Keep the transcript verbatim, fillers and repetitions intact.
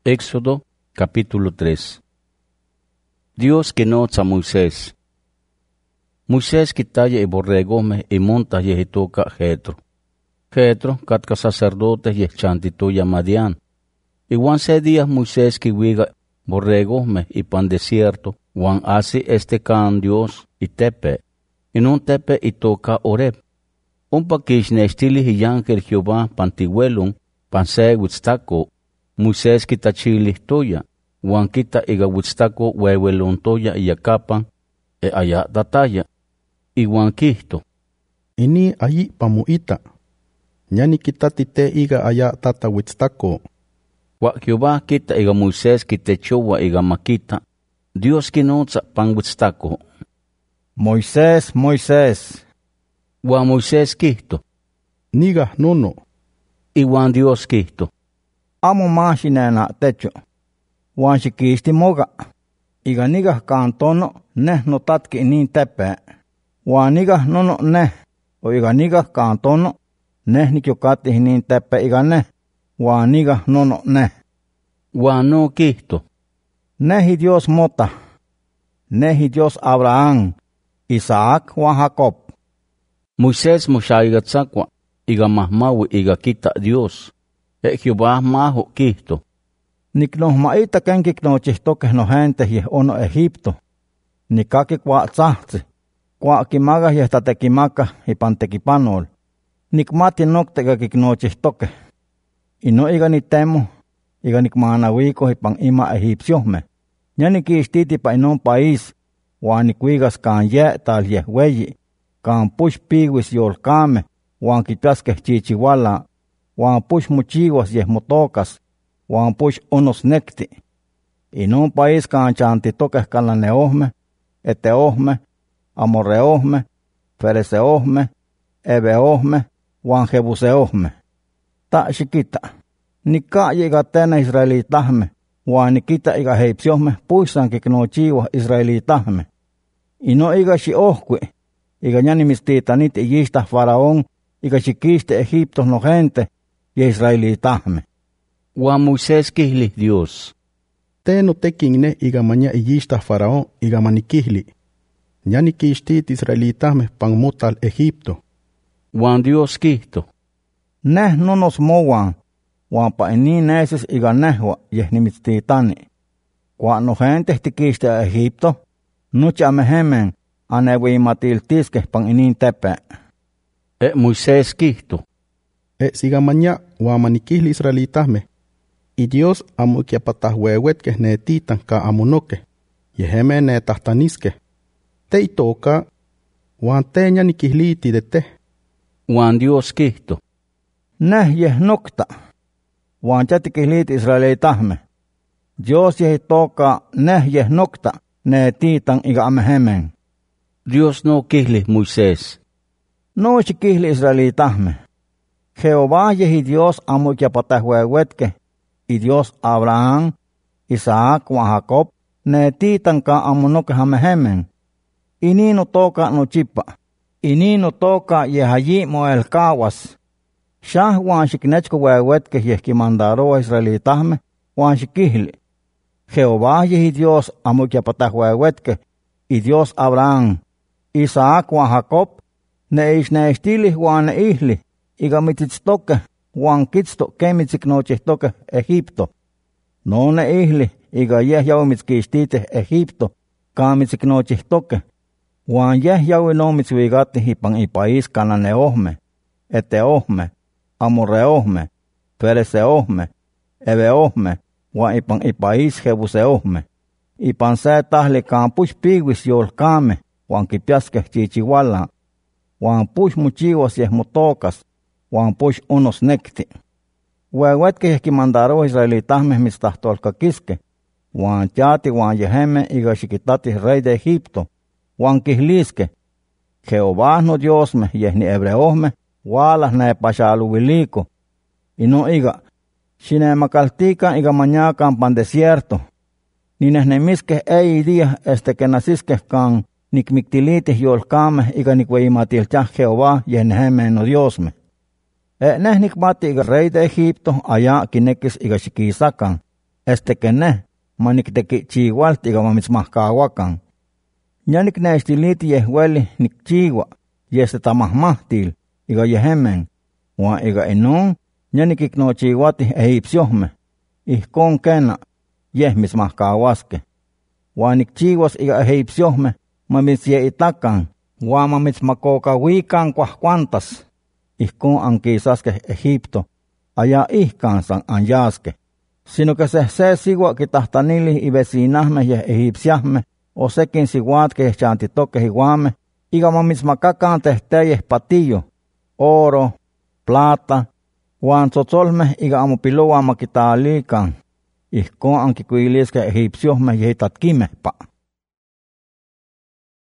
Éxodo, capítulo tres. Dios quinotza a Moisés. Moisés quitaya y borregome y monta y toca Jetro. Jetro, catca sacerdote y chantitoya Madián. Y Juan se días Moisés que huiga borregome y pan desierto, Juan hace este can Dios y tepe. Y non tepe y toca Oreb. Un paquish ne estili y yanker Jehová pantihuelun, pan se huitztaco. Moisés quita chili toya, Juan quita iga huitztaco huehuelon toya y yacapan, e allá dataya. Y Juan quisto. Ini ayi pamuita. Ñani quitati te iga allá tata huitztaco. Wa Jehová quita iga Moisés quitechowa iga maquita. Dios quinotza pan huitztaco. Moisés, Moisés. Wa Moisés quisto. Niga nono. Y Juan Dios quisto. Amo mashinena techo. Juan shikisti moga. Iga niga kantono neh no tatki inin tepe. Juan niga nono neh. O iga niga kantono neh nikyokati inin tepe iga neh. Juan niga nono neh. Juan no quisto. Nehi Dios mota. Nehi Dios Abraham, Isaac Juan Jacob. Moisés moshaigatzakwa iga mahmawi iga quita Dios. E Jehová mahu quisto. Niknohmaita ken kiknochihtoqueh no gente yeh ono Egipto. Nikaki kuatzahtzi. Kuakimaga yeh tatekimaka ipan tekipanol. Nikmati noktega kiknochihtoqueh. Ino iga nitemo, iga nikmanawiko ipan ima egipciosmeh. Ña nikixtiti pa inon país, huan nikwigas kan ye tal yeh weyi, kan push piwis yolkameh, huan kipiaskeh chichiwala, huan push mochiwas yeh motocas, huan push unos nekti. Inon país kan chantitokeh cananeohmeh, eteohmeh, amorreohmeh, fereseohmeh, eveohmeh, huan jebuseohmeh. Ta xikita, nikaya iga tena israelitahmeh, huan nikita iga egipciosmeh puxsan kiknochiwah israelitahmeh. Ino iga xiohkui, iga ña nimitztitaniti iyixtah faraón, iga xikixti Egipto no gente, y israelitahmeh. Juan Moisés quihli Dios. Te no tekin ne iga maña iyixtah faraón iga manikihli. Ña nikixtit israelitahmeh pan motal Egipto. Juan Dios quisto. Neh nonos mowan, huan pa inin nesis iga nehua yeh nimitztitani. Cuan no gente tikixti Egipto, nuchi amehemen anehuimatiltiskeh pan inin tepe. E Moisés quisto. E siga maña huan manikihli israelitahmeh. Y Dios amo kiapatahhuehuetkeh netitan ka amonokeh, yeheme netahtaniskeh. Te itoka, huan te ña nikihliti de te. Juan Dios quisto. Neh yeh nokta, huan ya tikihliti israelitahmeh. Dios yeh itoka neh yeh nokta, netitan iga amehemen. Dios no quihli Moisés. No xikihli israelitahmeh. Jehová yehi Dios amo kiapatahhuehuetkeh, y Dios Abraham, Isaac huan Jacob, netitan ka amonokeh amehemen. Ini notoka nochipa. Ini notoka yeh allí moelkawas. Xah huan xiknechko huehuetkeh yeh kimandaroa israelitahmeh, huan xikihli. Jehová yehi Dios amo kiapatahhuehuetkeh, y Dios Abraham, Isaac huan Jacob, neixnextilih huan neihli, iga mitzitztokeh, huan kitzto kemitziknochihtokeh Egipto. No neihli, iga yeh yaui mitzkixtiteh Egipto, kan mitziknochihtokeh, huan yeh yaui no mitzhuigatih ipan ipaís cananeohmeh, eteohmeh, amorreohmeh, fereseohmeh, eveohmeh, huan ipan ipaís jebuseohmeh. Ipan se tahli kan push piwis yolkameh, huan kipiaskeh chichiwala, huan push mochiwas yeh motocas, huan push unos nekti. Huehuetkeh yeh kimandaroa israelitahmeh mitztahtolkakiskeh, huan chati huan yeheme iga xikitatih rey de Egipto, huan kihliskeh, Jehová no Diosmeh yeh ni hebreohmeh hualah nepaxaluiliko. Ino iga, xinemakaltikan iga mañakan pan desierto. Ninehnemiskeh eyi días este que nasiskeh kan nikmiktilitih yolkameh iga nikweyimatiltiah Jehová yeh nehemeh no Diosmeh. E neh nikmati iga rey de Egipto allá kinekis iga xikisakan, este que ne, maniktekichihualti iga mamitzmahkahuakan. Ya niknextiliti yehueli nikchiwa, yeste tamahmahtil, iga yehemen, huan iga inon, ya nikiknochihuati egipciosme, ihkon kena, yeh mitzmahkahuaske. Huan nikchiwas iga egipciosme, mamitzyeitakan, huan mamitzmakokahuikan kuahkuantas, ihkon anquisaske Egipto, allá ihkan san anyaske. Sino que se se siwa kitahtanili i vecinahme yeh egipciasme, o sekin siwatke chantitoke iguame, iga mamitzmakakan tehteyeh patillo, oro, plata, huan tzotzolme iga amopilowan makitalikan, ihkon ankikuiliske egipciosme yeh tatkimehpa.